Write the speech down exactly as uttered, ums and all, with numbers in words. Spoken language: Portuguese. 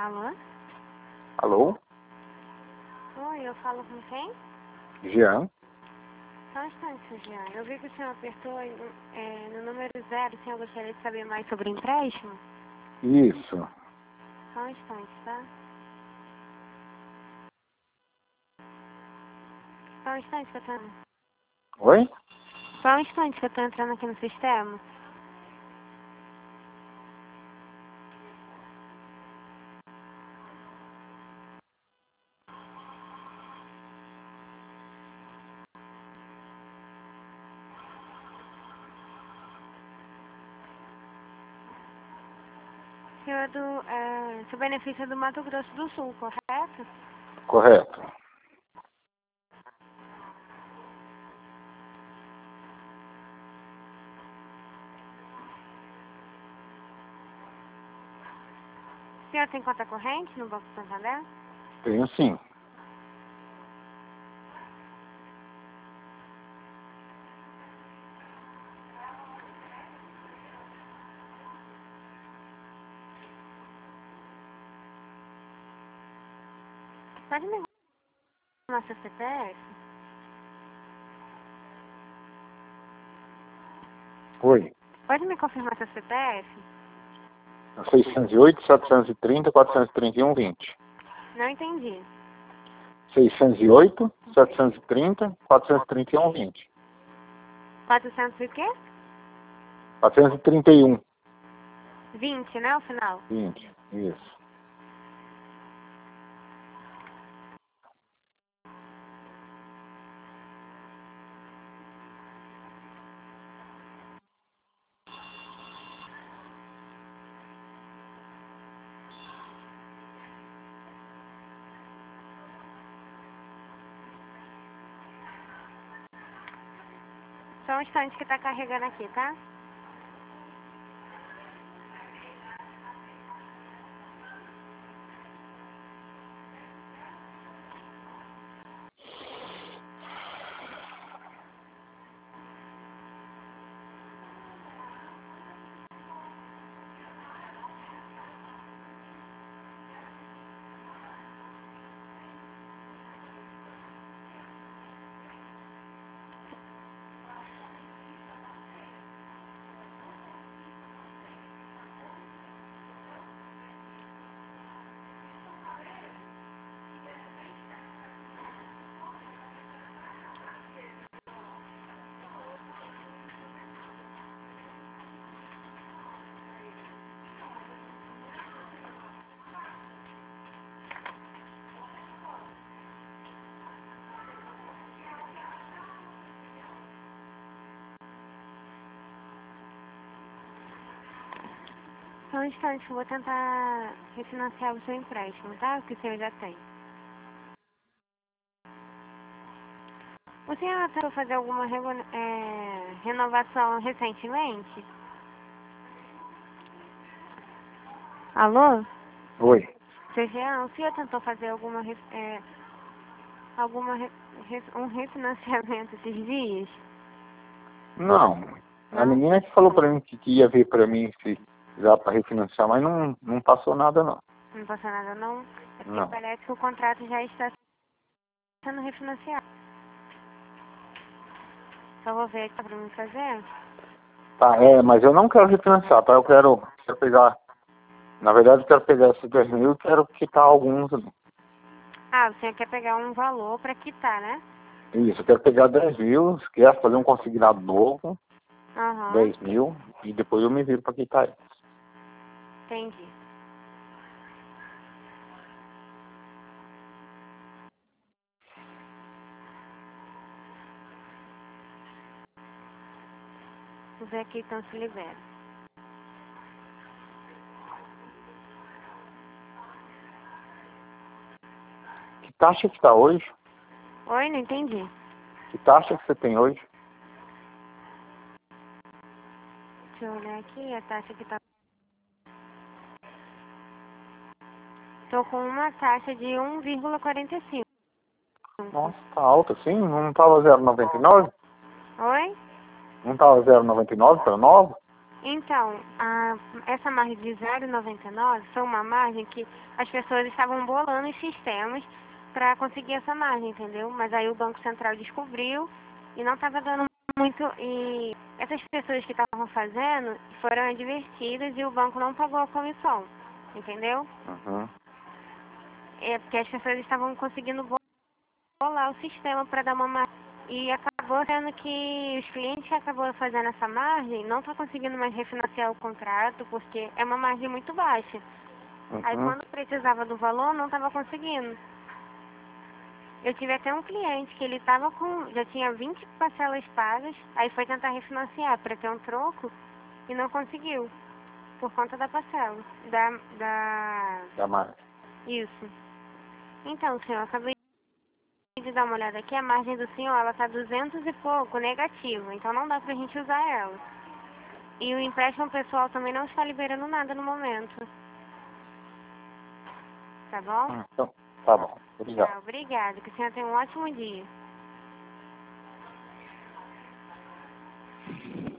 Alô? Alô? Oi, eu falo com quem? Jean? Só um instante, Jean. Eu vi que o senhor apertou é, no número zero. O senhor gostaria de saber mais sobre empréstimo? Isso. Só um instante, tá? Só um instante que eu tô... Oi? Só um instante que eu tô entrando aqui no sistema. O senhor é do... É, seu benefício é do Mato Grosso do Sul, correto? Correto. O senhor tem conta corrente no Banco Santander? Tenho sim. Pode me informar seu C P F? Oi. Pode me confirmar seu C P F? seiscentos e oito, setecentos e trinta, quatrocentos e trinta e um, vinte. Não entendi. seiscentos e oito, setecentos e trinta, quatrocentos e trinta e um, vinte. quatrocentos e o quê? quatrocentos e trinta e um, vinte, né, o final? vinte. Isso. Só um instante que tá carregando aqui, tá? Só um instante, eu vou tentar refinanciar o seu empréstimo, tá? O que o senhor já tem. O senhor tentou fazer alguma rego- é, renovação recentemente? Alô? Oi. Seu Jean, o senhor tentou fazer alguma, re- é, alguma re- re- um refinanciamento esses dias? Não. A Não? menina que falou pra mim que que ia ver pra mim se dá pra refinanciar, mas não, não passou nada não. Não passou nada, não? É porque Não. parece que o contrato já está sendo refinanciado. Só vou ver aqui pra mim fazer. Tá, é, mas eu não quero refinanciar, tá? Eu quero, quero pegar, na verdade eu quero pegar esses dez mil e quero quitar alguns ali. Ah, o senhor quer pegar um valor pra quitar, né? Isso, eu quero pegar dez mil, quero fazer um consignado novo, Aham, dez mil, e depois eu me viro para quitar eles. entendi. Vou ver aqui então se libera. Que taxa que tá hoje? Oi, não entendi. Que taxa que você tem hoje? Deixa eu olhar aqui, a taxa que tá... Tô com uma taxa de um vírgula quarenta e cinco. Nossa, tá alta assim? Não tava zero vírgula noventa e nove? Oi? Não tava zero vírgula noventa e nove para nova? Então, a, essa margem de zero vírgula noventa e nove foi uma margem que as pessoas estavam bolando os sistemas para conseguir essa margem, entendeu? Mas aí o Banco Central descobriu e não estava dando muito. E essas pessoas que estavam fazendo foram advertidas e o banco não pagou a comissão, entendeu? Uhum. É porque as pessoas estavam conseguindo bolar o sistema para dar uma margem. E acabou sendo que os clientes que acabou fazendo essa margem não estão conseguindo mais refinanciar o contrato porque é uma margem muito baixa. Uhum. Aí quando precisava do valor, não estava conseguindo. Eu tive até um cliente que ele tava com, já tinha vinte parcelas pagas, aí foi tentar refinanciar para ter um troco e não conseguiu, por conta da parcela, da, da... Da margem. Isso. Então, senhor, eu acabei de dar uma olhada aqui, a margem do senhor, ela tá duzentos e pouco negativo, então não dá pra gente usar ela. E o empréstimo pessoal também não está liberando nada no momento. Tá bom? Hum, Então, tá bom. Obrigado. Tá, obrigada, que o senhor tenha um ótimo dia.